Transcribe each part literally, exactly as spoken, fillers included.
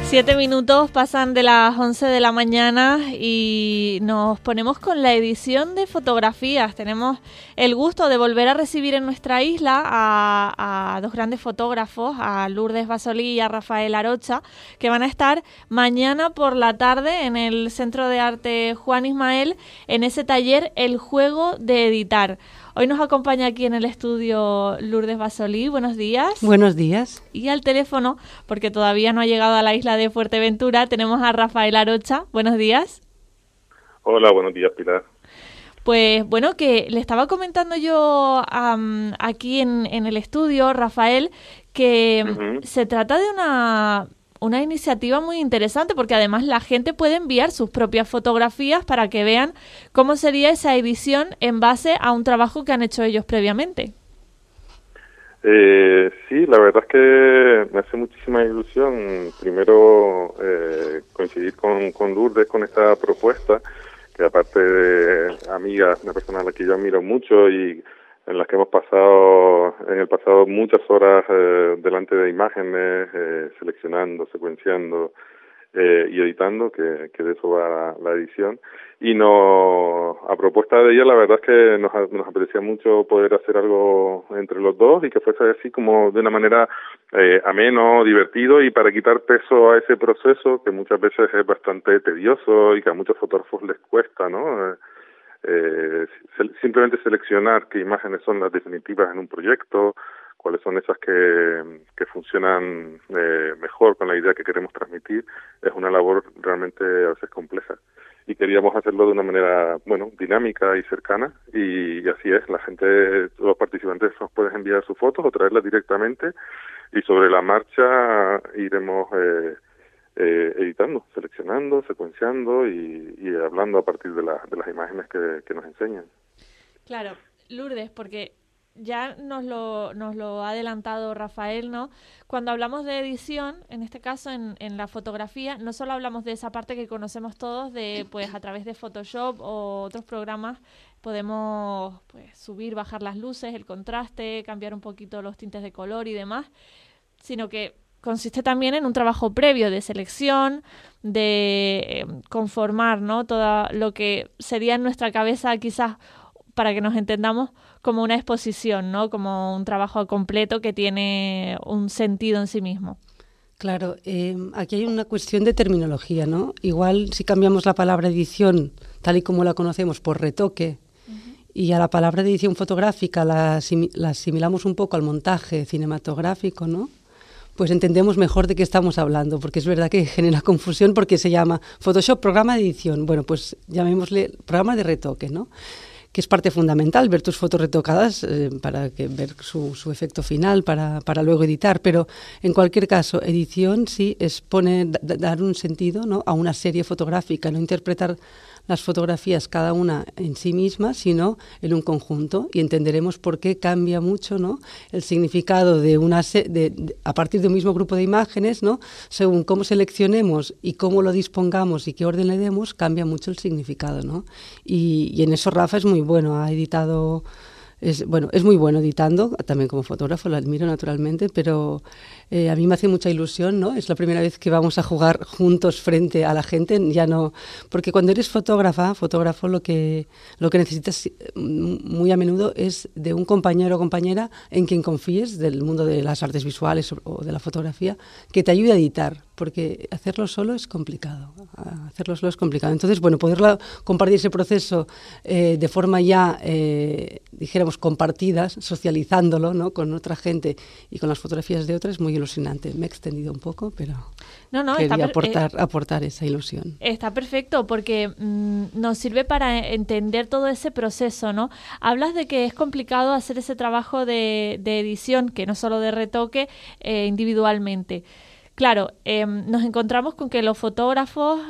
Siete minutos pasan de las once de la mañana y nos ponemos con la edición de fotografías. Tenemos el gusto de volver a recibir en nuestra isla a, a dos grandes fotógrafos, a Lourdes Basolí y a Rafael Arocha, que van a estar mañana por la tarde en el Centro de Arte Juan Ismael en ese taller El Juego de Editar. Hoy nos acompaña aquí en el estudio Lourdes Basolí. Buenos días. Buenos días. Y al teléfono, porque todavía no ha llegado a la isla de Fuerteventura, tenemos a Rafael Arocha. Buenos días. Hola, buenos días, Pilar. Pues bueno, que le estaba comentando yo um, aquí en, en el estudio, Rafael, que uh-huh. se trata de una... una iniciativa muy interesante porque además la gente puede enviar sus propias fotografías para que vean cómo sería esa edición en base a un trabajo que han hecho ellos previamente. Eh, sí, la verdad es que me hace muchísima ilusión primero eh, coincidir con, con Lourdes con esta propuesta, que aparte de amiga, una persona a la que yo admiro mucho y en las que hemos pasado en el pasado muchas horas eh, delante de imágenes, eh, seleccionando, secuenciando eh, y editando, que, que de eso va la, la edición. Y no, a propuesta de ella, la verdad es que nos, nos apetecía mucho poder hacer algo entre los dos y que fuese así como de una manera eh, ameno, divertido y para quitar peso a ese proceso que muchas veces es bastante tedioso y que a muchos fotógrafos les cuesta, ¿no? Eh, Eh, simplemente seleccionar qué imágenes son las definitivas en un proyecto, cuáles son esas que, que funcionan eh, mejor con la idea que queremos transmitir, es una labor realmente a veces compleja. Y queríamos hacerlo de una manera, bueno, dinámica y cercana, y, y así es, la gente, los participantes nos pueden enviar sus fotos o traerlas directamente, y sobre la marcha iremos eh, Eh, editando, seleccionando, secuenciando y, y hablando a partir de, la, de las imágenes que, que nos enseñan. Claro, Lourdes, porque ya nos lo, nos lo ha adelantado Rafael, ¿no? Cuando hablamos de edición, en este caso en, en la fotografía, no solo hablamos de esa parte que conocemos todos, de pues a través de Photoshop o otros programas podemos pues subir, bajar las luces, el contraste, cambiar un poquito los tintes de color y demás, sino que consiste también en un trabajo previo de selección, de eh, conformar, ¿no? Todo lo que sería en nuestra cabeza, quizás, para que nos entendamos, como una exposición, ¿no? Como un trabajo completo que tiene un sentido en sí mismo. Claro, eh, aquí hay una cuestión de terminología, ¿no? Igual si cambiamos la palabra edición, tal y como la conocemos, por retoque, uh-huh. y a la palabra de edición fotográfica la, asim- la asimilamos un poco al montaje cinematográfico, ¿no? Pues entendemos mejor de qué estamos hablando, porque es verdad que genera confusión porque se llama Photoshop programa de edición. Bueno, pues llamémosle programa de retoque, ¿no? Que es parte fundamental, ver tus fotos retocadas eh, para que ver su, su efecto final, para, para luego editar. Pero en cualquier caso, edición sí es poner, d- dar un sentido, ¿no? A una serie fotográfica, no interpretar las fotografías cada una en sí misma, sino en un conjunto, y entenderemos por qué cambia mucho, ¿no? El significado de una se- de, de, a partir de un mismo grupo de imágenes, ¿no? Según cómo seleccionemos y cómo lo dispongamos y qué orden le demos, cambia mucho el significado, ¿no? Y, y en eso Rafa es muy bueno, ha editado... Es, bueno, es muy bueno editando, también como fotógrafo, lo admiro naturalmente, pero eh, a mí me hace mucha ilusión, ¿no? Es la primera vez que vamos a jugar juntos frente a la gente, ya no... Porque cuando eres fotógrafa, fotógrafo, lo que, lo que necesitas muy a menudo es de un compañero o compañera en quien confíes, del mundo de las artes visuales o de la fotografía, que te ayude a editar, porque hacerlo solo es complicado, hacerlo solo es complicado. Entonces, bueno, poderla compartir ese proceso eh, de forma ya, eh, dijéramos, compartidas, socializándolo, ¿no? Con otra gente y con las fotografías de otras, es muy ilusionante. Me he extendido un poco, pero no, no, quería está per- aportar, eh, aportar esa ilusión. Está perfecto porque mmm, nos sirve para entender todo ese proceso, ¿no? Hablas de que es complicado hacer ese trabajo de, de edición, que no solo de retoque, eh, individualmente. Claro, eh, nos encontramos con que los fotógrafos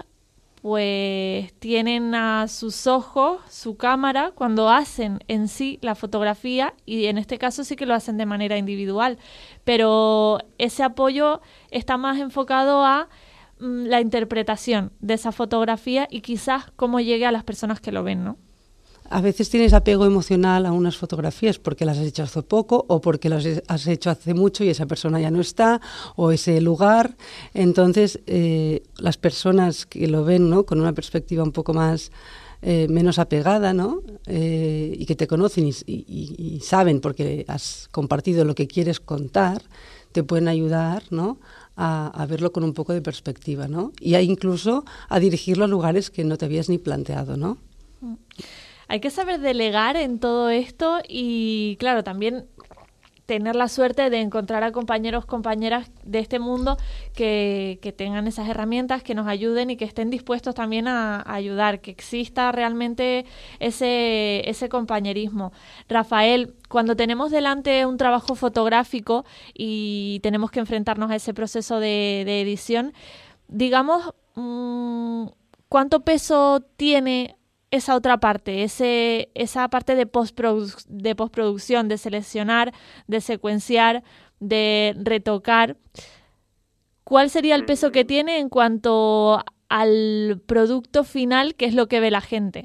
pues tienen a sus ojos, su cámara, cuando hacen en sí la fotografía, y en este caso sí que lo hacen de manera individual, pero ese apoyo está más enfocado a mm, la interpretación de esa fotografía y quizás cómo llegue a las personas que lo ven, ¿no? a veces tienes apego emocional a unas fotografías porque las has hecho hace poco o porque las has hecho hace mucho y esa persona ya no está, o ese lugar. Entonces, eh, las personas que lo ven, ¿no?, con una perspectiva un poco más eh, menos apegada, ¿no?, eh, y que te conocen y, y, y saben porque has compartido lo que quieres contar, te pueden ayudar, ¿no?, a, a verlo con un poco de perspectiva, ¿no? Y a incluso a dirigirlo a lugares que no te habías ni planteado, ¿no? Hay que saber delegar en todo esto y, claro, también tener la suerte de encontrar a compañeros, compañeras de este mundo que, que tengan esas herramientas, que nos ayuden y que estén dispuestos también a, a ayudar, que exista realmente ese, ese compañerismo. Rafael, cuando tenemos delante un trabajo fotográfico y tenemos que enfrentarnos a ese proceso de, de edición, digamos, mmm, ¿cuánto peso tiene esa otra parte, ese, esa parte de, postproduc- de postproducción, de seleccionar, de secuenciar, de retocar? ¿Cuál sería el peso que tiene en cuanto al producto final, que es lo que ve la gente?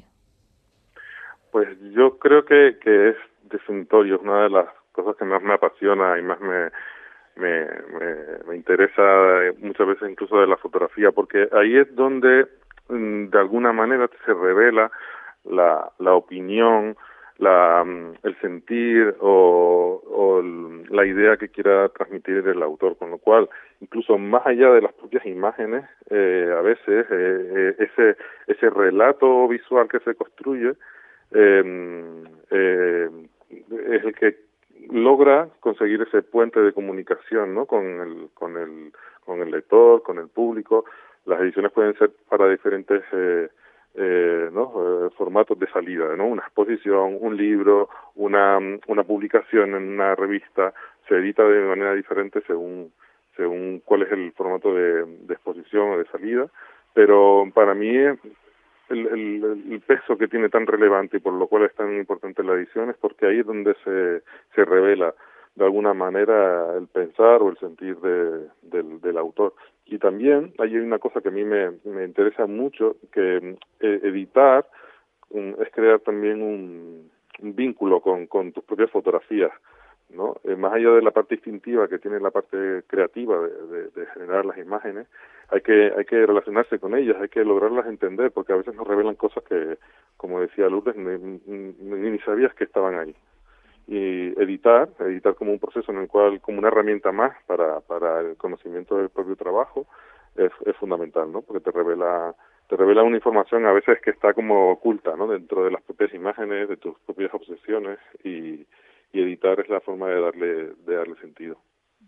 Pues yo creo que, que es definitorio, es una de las cosas que más me apasiona y más me, me, me, me interesa muchas veces incluso de la fotografía, porque ahí es donde de alguna manera se revela la, la opinión, la, el sentir o, o la idea que quiera transmitir el autor, con lo cual, incluso más allá de las propias imágenes, eh, a veces eh, ese, ese relato visual que se construye eh, eh, es el que logra conseguir ese puente de comunicación, ¿no?, con el, con el, con el lector, con el público. Las ediciones pueden ser para diferentes eh, eh, ¿no? eh, formatos de salida, ¿no? Una exposición, un libro, una, una publicación en una revista, se edita de manera diferente según según cuál es el formato de, de exposición o de salida, pero para mí el, el, el peso que tiene tan relevante y por lo cual es tan importante la edición es porque ahí es donde se, se revela de alguna manera el pensar o el sentir de, del, del autor. Y también hay una cosa que a mí me, me interesa mucho, que eh, editar um, es crear también un, un vínculo con, con tus propias fotografías, ¿no? Eh, más allá de la parte instintiva que tiene la parte creativa de, de, de generar las imágenes, hay que hay que relacionarse con ellas, hay que lograrlas entender, porque a veces nos revelan cosas que, como decía Lourdes, ni, ni, ni sabías que estaban ahí. Y editar, editar como un proceso en el cual, como una herramienta más para, para el conocimiento del propio trabajo, es, es fundamental, ¿no? Porque te revela te revela una información a veces que está como oculta, ¿no?, dentro de las propias imágenes, de tus propias obsesiones, y, y editar es la forma de darle de darle sentido.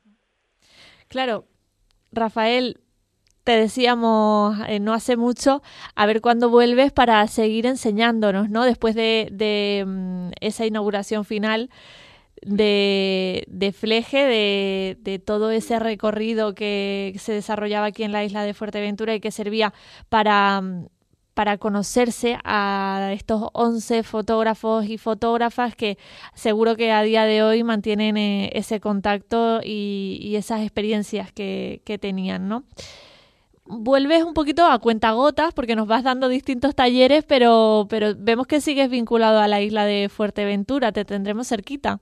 Claro, Rafael, te decíamos eh, no hace mucho, a ver cuándo vuelves para seguir enseñándonos, ¿no? Después de, de um, esa inauguración final de, de Fleje, de, de todo ese recorrido que se desarrollaba aquí en la isla de Fuerteventura y que servía para, para conocerse a estos once fotógrafos y fotógrafas que seguro que a día de hoy mantienen eh, ese contacto y, y esas experiencias que, que tenían, ¿no? Vuelves un poquito a cuentagotas porque nos vas dando distintos talleres, pero, pero vemos que sigues vinculado a la isla de Fuerteventura. Te tendremos cerquita.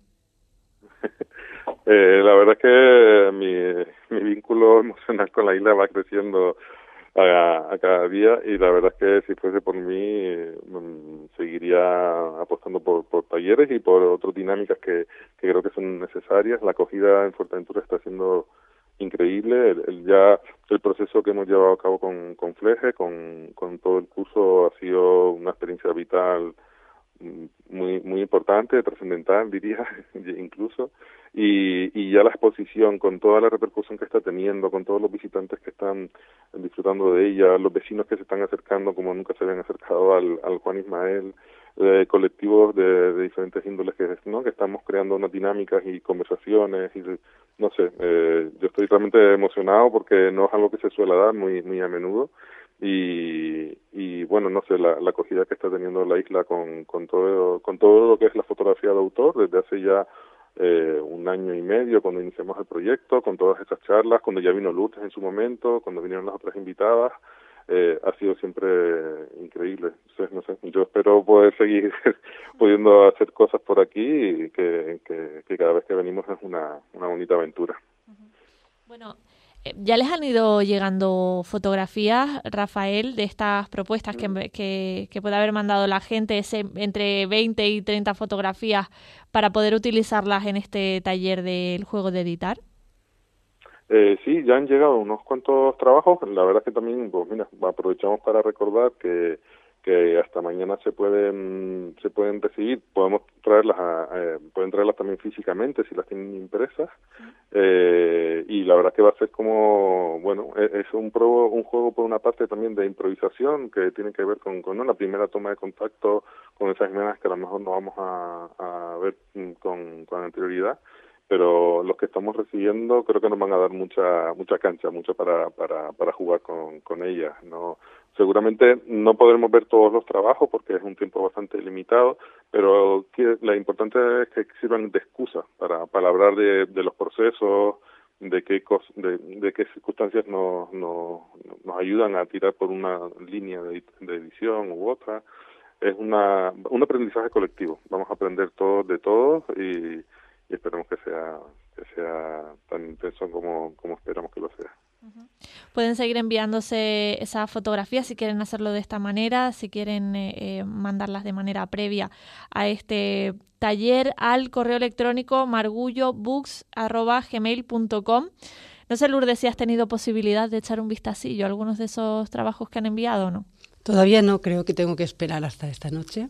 eh, la verdad es que mi, mi vínculo emocional con la isla va creciendo a, a cada día, y la verdad es que si fuese por mí eh, seguiría apostando por, por talleres y por otras dinámicas que, que creo que son necesarias. La acogida en Fuerteventura está siendo increíble. El, el ya el proceso que hemos llevado a cabo con, con Fleje, con, con todo el curso, ha sido una experiencia vital muy muy importante, trascendental, diría, incluso, y, y ya la exposición, con toda la repercusión que está teniendo, con todos los visitantes que están disfrutando de ella, los vecinos que se están acercando como nunca se habían acercado al, al Juan Ismael, eh, colectivos de, de diferentes índoles que, ¿no?, que estamos creando unas dinámicas y conversaciones, y no sé, eh, yo estoy realmente emocionado porque no es algo que se suele dar muy muy a menudo. Y, y bueno, no sé, la, la acogida que está teniendo la isla con, con todo con todo lo que es la fotografía de autor desde hace ya eh, un año y medio, cuando iniciamos el proyecto, con todas esas charlas, cuando ya vino Lourdes en su momento, cuando vinieron las otras invitadas, eh, ha sido siempre increíble. Entonces, no sé, yo espero poder seguir pudiendo hacer cosas por aquí y que, que, que cada vez que venimos es una, una bonita aventura. Bueno, ya les han ido llegando fotografías, Rafael, de estas propuestas que, que, que puede haber mandado la gente, ese, entre veinte y treinta fotografías para poder utilizarlas en este taller del juego de editar. Eh, sí, ya han llegado unos cuantos trabajos. La verdad es que también, pues mira, aprovechamos para recordar que que hasta mañana se pueden se pueden recibir, podemos traerlas a, eh, pueden traerlas también físicamente si las tienen impresas, eh, y la verdad que va a ser como, bueno, es, es un pro, un juego por una parte también de improvisación que tiene que ver con, con ¿no? la primera toma de contacto con esas imágenes que a lo mejor no vamos a, a ver con, con anterioridad, pero los que estamos recibiendo creo que nos van a dar mucha mucha cancha, mucho para para para jugar con con ellas, no seguramente no podremos ver todos los trabajos porque es un tiempo bastante limitado, pero que, lo importante es que sirvan de excusa para para hablar de, de los procesos, de qué cos, de, de qué circunstancias nos, nos nos ayudan a tirar por una línea de, de edición u otra. Es una un aprendizaje colectivo, vamos a aprender todos de todos y y esperemos que sea que sea tan intenso como, como esperamos que lo sea. Uh-huh. Pueden seguir enviándose esas fotografías si quieren hacerlo de esta manera, si quieren eh, mandarlas de manera previa a este taller al correo electrónico margullobooks arroba gmail punto com. No sé, Lourdes, si has tenido posibilidad de echar un vistacillo a algunos de esos trabajos que han enviado o no. Todavía no, creo que tengo que esperar hasta esta noche.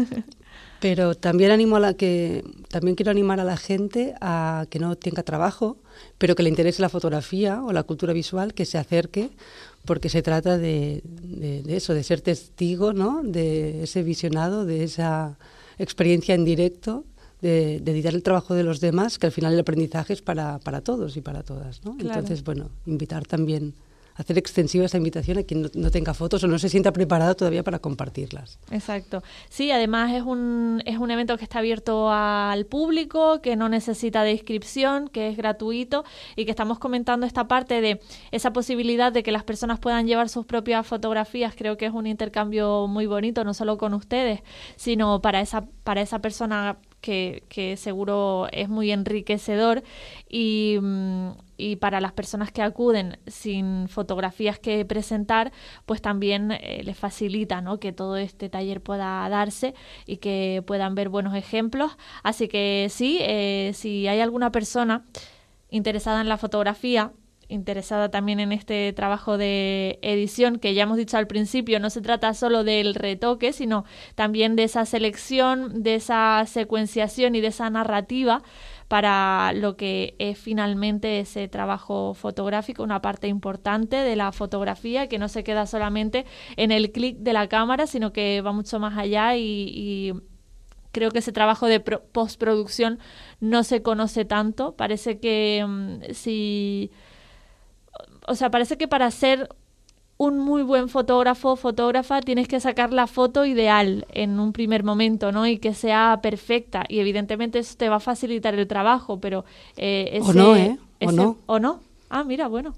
Pero también animo a la que también quiero animar a la gente a que no tenga trabajo, pero que le interese la fotografía o la cultura visual, que se acerque, porque se trata de, de, de eso, de ser testigo, ¿no? De ese visionado, de esa experiencia en directo, de, de editar el trabajo de los demás, que al final el aprendizaje es para, para todos y para todas, ¿no? Claro. Entonces, bueno, invitar también, hacer extensiva esa invitación a quien no, no tenga fotos o no se sienta preparado todavía para compartirlas. Exacto. Sí, además es un es un evento que está abierto al público, que no necesita de inscripción, que es gratuito y que estamos comentando esta parte de esa posibilidad de que las personas puedan llevar sus propias fotografías. Creo que es un intercambio muy bonito, no solo con ustedes, sino para esa para esa persona que, que seguro es muy enriquecedor y, y para las personas que acuden sin fotografías que presentar, pues también eh, les facilita, ¿no?, que todo este taller pueda darse y que puedan ver buenos ejemplos. Así que sí, eh, si hay alguna persona interesada en la fotografía, interesada también en este trabajo de edición, que ya hemos dicho al principio, no se trata solo del retoque, sino también de esa selección, de esa secuenciación y de esa narrativa para lo que es finalmente ese trabajo fotográfico, una parte importante de la fotografía que no se queda solamente en el clic de la cámara, sino que va mucho más allá y, y creo que ese trabajo de pro- postproducción no se conoce tanto. Parece que um, si... O sea, parece que para ser un muy buen fotógrafo o fotógrafa tienes que sacar la foto ideal en un primer momento, ¿no? Y que sea perfecta. Y evidentemente eso te va a facilitar el trabajo, pero... Eh, ese, o no, ¿eh? O ese, no. ¿O no? Ah, mira, bueno.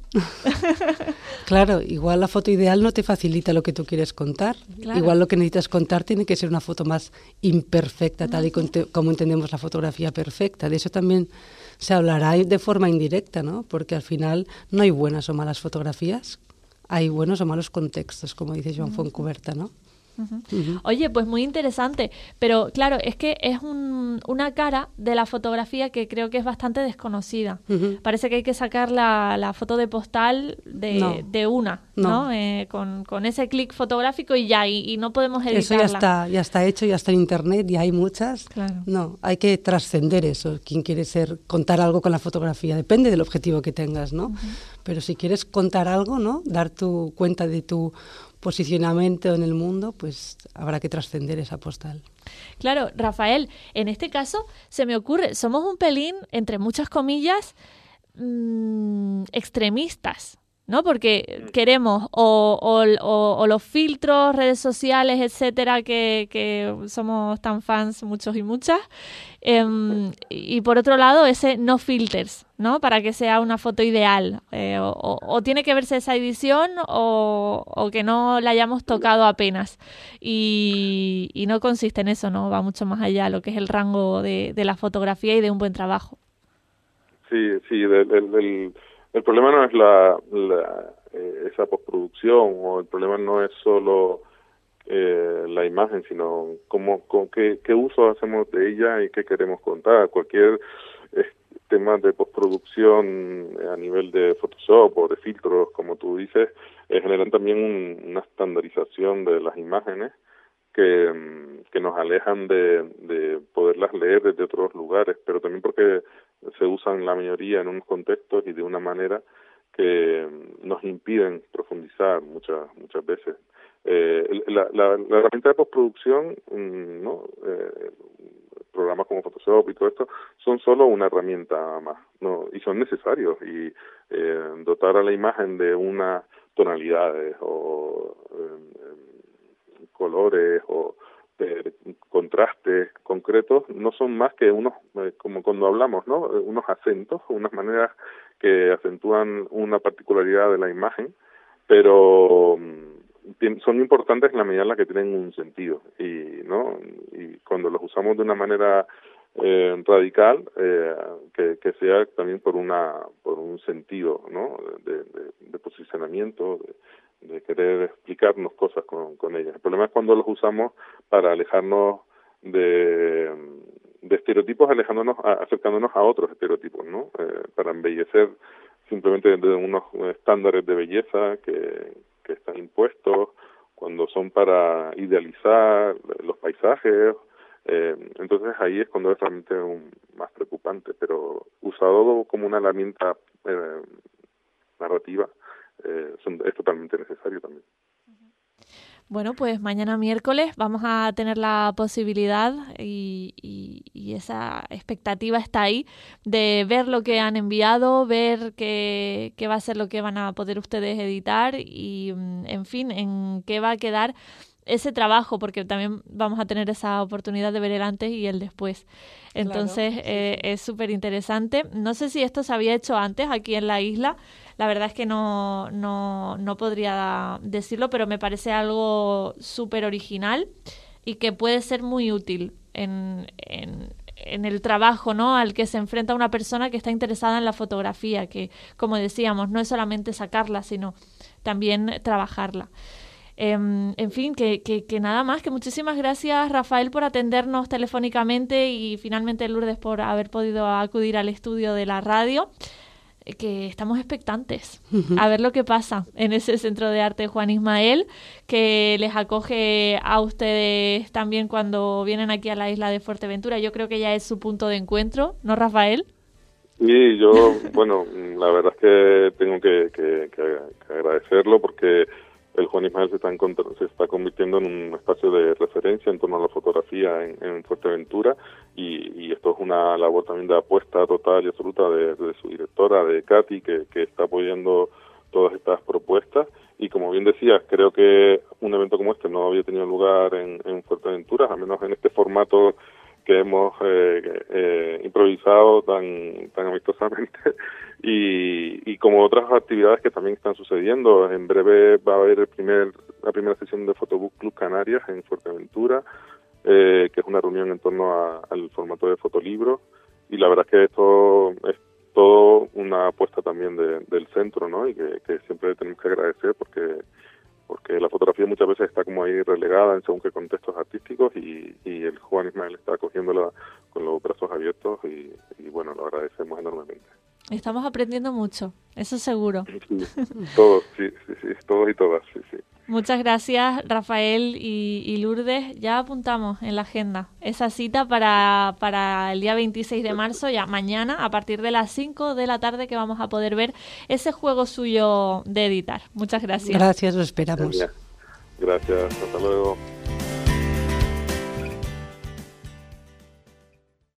Claro, igual la foto ideal no te facilita lo que tú quieres contar. Claro. Igual lo que necesitas contar tiene que ser una foto más imperfecta, uh-huh. tal y con te, como entendemos la fotografía perfecta. De eso también se hablará de forma indirecta, ¿no? Porque al final no hay buenas o malas fotografías, hay buenos o malos contextos, como dice Joan uh-huh. Fontcuberta, ¿no? Uh-huh. Uh-huh. Oye, pues muy interesante, pero claro, es que es un, una cara de la fotografía que creo que es bastante desconocida. Uh-huh. Parece que hay que sacar la, la foto de postal de, no. de una, ¿no? ¿no? Eh, con, con ese clic fotográfico y ya, y, y no podemos editarla. Eso ya está, ya está hecho, ya está en internet, y hay muchas. Claro. No, hay que trascender eso. Quien quiere ser, contar algo con la fotografía, depende del objetivo que tengas, ¿no? Uh-huh. Pero si quieres contar algo, ¿no? Dar tu cuenta de tu posicionamiento en el mundo, pues habrá que trascender esa postal. Claro, Rafael, en este caso se me ocurre, somos un pelín, entre muchas comillas, mmm, extremistas, ¿no? Porque queremos o, o, o, o los filtros, redes sociales, etcétera, que, que somos tan fans muchos y muchas, eh, y por otro lado ese no filters, ¿no? Para que sea una foto ideal, eh, o, o tiene que verse esa edición o, o que no la hayamos tocado apenas, y, y no consiste en eso, ¿no? Va mucho más allá lo que es el rango de, de la fotografía y de un buen trabajo. Sí, sí, el, el, el, el problema no es la, la eh, esa postproducción, o el problema no es solo eh, la imagen, sino cómo, cómo qué, qué uso hacemos de ella y qué queremos contar. Cualquier eh, tema de postproducción a nivel de Photoshop o de filtros, como tú dices, eh, generan también un, una estandarización de las imágenes que, que nos alejan de, de poderlas leer desde otros lugares, pero también porque se usan la mayoría en unos contextos y de una manera que nos impiden profundizar muchas muchas veces. Eh, la, la, la herramienta de postproducción, ¿no? Eh, programas como Photoshop y todo esto son solo una herramienta más, ¿no? Y son necesarios, y eh, dotar a la imagen de unas tonalidades o eh, colores o de contrastes concretos no son más que unos, eh, como cuando hablamos, ¿no? Unos acentos, unas maneras que acentúan una particularidad de la imagen, pero um, son importantes en la medida en la que tienen un sentido, y no y cuando los usamos de una manera eh, radical, eh, que, que sea también por una por un sentido, ¿no? de, de, de posicionamiento, de, de querer explicarnos cosas con, con ellas. El problema es cuando los usamos para alejarnos de, de estereotipos, alejándonos, a, acercándonos a otros estereotipos, ¿no? Eh, para embellecer simplemente de unos estándares de belleza que, que están impuestos, cuando son para idealizar los paisajes. Eh, entonces ahí es cuando es realmente un, más preocupante, pero usado como una herramienta eh, narrativa, eh, son, es totalmente necesario también. Bueno, pues mañana miércoles vamos a tener la posibilidad y, y, y esa expectativa está ahí de ver lo que han enviado, ver qué, qué va a ser lo que van a poder ustedes editar y, en fin, en qué va a quedar ese trabajo, porque también vamos a tener esa oportunidad de ver el antes y el después. Entonces, claro, sí, eh, sí. Es súper interesante. No sé si esto se había hecho antes aquí en la isla. La verdad es que no, no, no podría decirlo, pero me parece algo súper original y que puede ser muy útil en, en, en el trabajo, ¿no? Al que se enfrenta una persona que está interesada en la fotografía, que, como decíamos, no es solamente sacarla, sino también trabajarla. Eh, en fin, que, que, que nada más, que muchísimas gracias, Rafael, por atendernos telefónicamente, y finalmente Lourdes por haber podido acudir al estudio de la radio, eh, que estamos expectantes uh-huh. a ver lo que pasa en ese Centro de Arte Juan Ismael, que les acoge a ustedes también cuando vienen aquí a la isla de Fuerteventura. Yo creo que ya es su punto de encuentro, ¿no, Rafael? Sí, yo, bueno, la verdad es que tengo que, que, que, que agradecerlo, porque el Juan Ismael se está, se está convirtiendo en un espacio de referencia en torno a la fotografía en, en Fuerteventura, y, y esto es una labor también de apuesta total y absoluta de, de su directora, de Katy, que, que está apoyando todas estas propuestas. Y como bien decías, creo que un evento como este no había tenido lugar en, en Fuerteventura, al menos en este formato que hemos eh, eh, improvisado tan tan amistosamente, y, y como otras actividades que también están sucediendo. En breve va a haber el primer la primera sesión de Photobook Club Canarias en Fuerteventura, eh, que es una reunión en torno a, al formato de fotolibro, y la verdad es que esto es todo una apuesta también de, del centro, ¿no? Y que, que siempre tenemos que agradecer, porque porque la fotografía muchas veces está como ahí relegada en según qué contextos artísticos, y, y el Juan Ismael está acogiéndola con los brazos abiertos, y, y bueno, lo agradecemos enormemente. Estamos aprendiendo mucho, eso seguro. Sí, todos, sí, sí, sí, todos y todas, sí, sí. Muchas gracias, Rafael y, y Lourdes. Ya apuntamos en la agenda esa cita para, para el día veintiséis de marzo, ya mañana, a partir de las cinco de la tarde, que vamos a poder ver ese juego suyo de editar. Muchas gracias. Gracias, lo esperamos. Gracias, hasta luego.